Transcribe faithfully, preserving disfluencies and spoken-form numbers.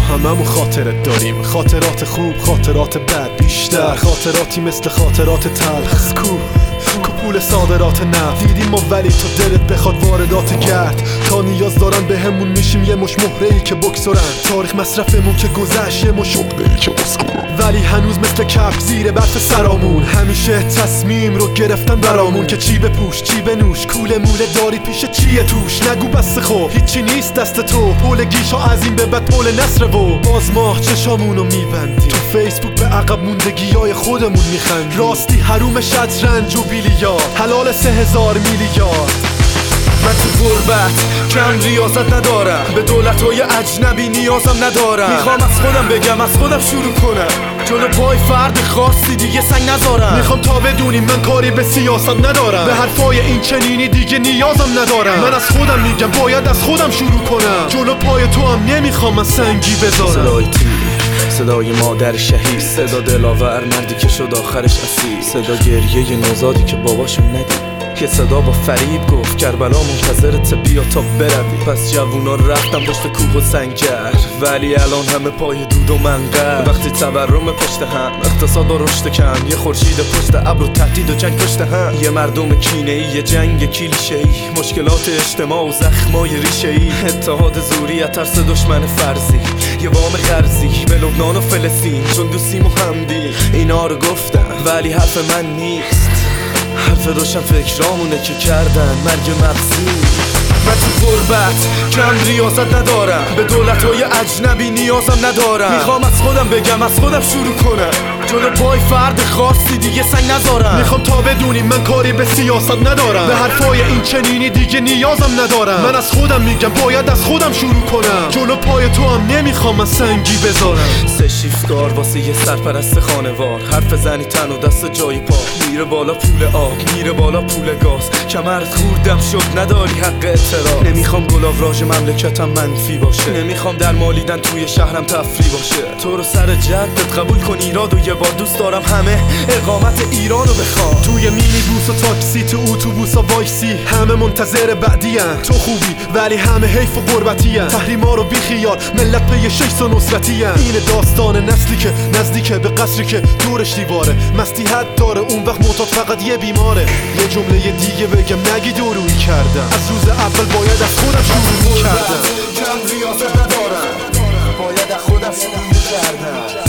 هممون خاطرت داریم، خاطرات خوب، خاطرات بد، بیشتر خاطراتی مثل خاطرات تلخ. از کو کو پول صادرات نفت دیدیم ما، ولی تو دلت بخواد واردات گرد. تا نیاز دارن به همون میشیم یه مش مهره‌ای که بکسورن. تاریخ مصرفمون که گذشت یه مش عقده‌ای که مسکورن، ولی هنوز مثل کف زیر برف سرامون. همیشه تصمیم رو گرفتن برامون که چی بپوش چی بنوش، کوله موله داری پیش چیه توش. نگو بس خب هیچی نیست دست تو، پول گیشا از این به بعد پول نصره و باز ما چشامونو میبندیم. تو فیسبوک به عقب موندگیای خودمون میخندیم. راستی حروم شطرنج و بیلیارد، حلال سه هزار میلیارد. من تو غربت کم ریاضت ندارم، به دولت‌های اجنبی نیازم ندارم. میخوام از خودم بگم، از خودم شروع کنم، جلو پای فرد خاصی دیگه سنگ نذارم. میخوام تا بدونیم من کاری به سیاست ندارم، به حرفای این چنینی دیگه نیازم ندارم. من از خودم میگم باید از خودم شروع کنم، جلو پای تو هم نمیخوام من سنگی بذارم. صدای تیر، صدای مادر شهید، صدا دلاور مردی که شد آخرش اسیر، صدا گریه نوزادی که باباشو ندید، که صدا با فریب گفت کربلا منتظرت بیا تا بروی. پس جوونا رفتم پشت کوه و سنگر، ولی الان همه پای دود و منقر. وقتی تورم پشت هم، اقتصاد با رشد کم، یه خورشید پشت ابر و تهدید و جنگ پشت هم، یه مردم کینه‌ای، یه جنگ کلیشه‌ای، مشکلات اجتماع و زخمای ریشه‌ای، اتحاد زوری از ترس دشمن فرضی، یه وام قرضی به لبنان و فلسطین، چون دوستیم و همدی. اینا رو گفتم ولی حرف من نیست، حرف روشن فکرامونه که کردن مرگ مغزی. من تو غربت کم ریاضت ندارم، به دولت‌های اجنبی نیازم ندارم. میخوام از خودم بگم، از خودم شروع کنم، جلو پای فرد خاصی دیگه سنگ نذارم. میخوام تا بدونیم من کاری به سیاست ندارم، به حرفای این چنینی دیگه نیازم ندارم. من از خودم میگم باید از خودم شروع کنم، جلو پای تو هم نمیخوام من سنگی بذارم. سه شیفتگار واسه یه سرپرست خانوار، حرف زنی تن و دست جای پا، میره بالا پول آب، میره بالا پول گاز، کمرت خوردم شد نداری حق اعتراض. نمیخوام گلاوراژ مملکتم منفی باشه، نمیخوام در مالیدن توی شهرم تفریح باشه. تو رو سر جدت قبول کن ایراد و یه بار دوست دارم همه اقامت ایرانو بخوام. توی مینی بوس و تاکسی، تو اتوبوسا وایسی، همه منتظر بعدی ان. تو خوبی ولی همه حیف و غربتی ان. تحریما رو بیخیال، ملت پی شیس و نصرتی ان. این داستان نسلی که نزدیکه به قصری که دورش دیواره، مستی حد داره اون وقت معتاد فقط یه بیماره. یه جمله دیگه بگم نگی دورویی کردم، از روز اول باید از خودم شروع کردم. کم ریاضت ندارم، باید از خودم شروع کردم.